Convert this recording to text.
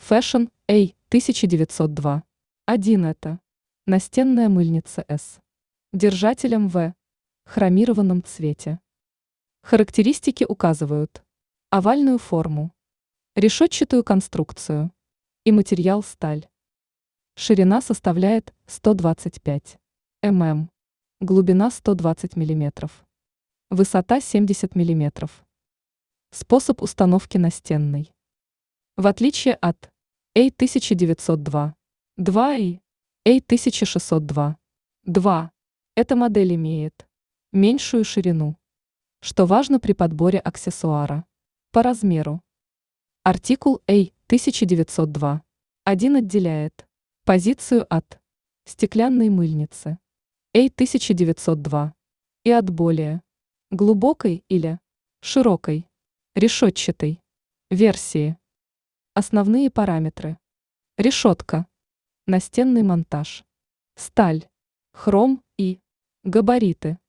Fashion A 1902. 1 это. Настенная мыльница S. Держателем В. Хромированном цвете. Характеристики указывают овальную форму, решетчатую конструкцию и материал сталь. Ширина составляет 125 мм, глубина 120 мм, высота 70 мм. Способ установки настенной. В отличие от A1902, 2 и A1602, 2, эта модель имеет меньшую ширину, что важно при подборе аксессуара. По размеру. Артикул A1902 1 отделяет позицию от стеклянной мыльницы A1902 и от более глубокой или широкой решетчатой версии. Основные параметры. Решетка. Настенный монтаж. Сталь. Хром и габариты.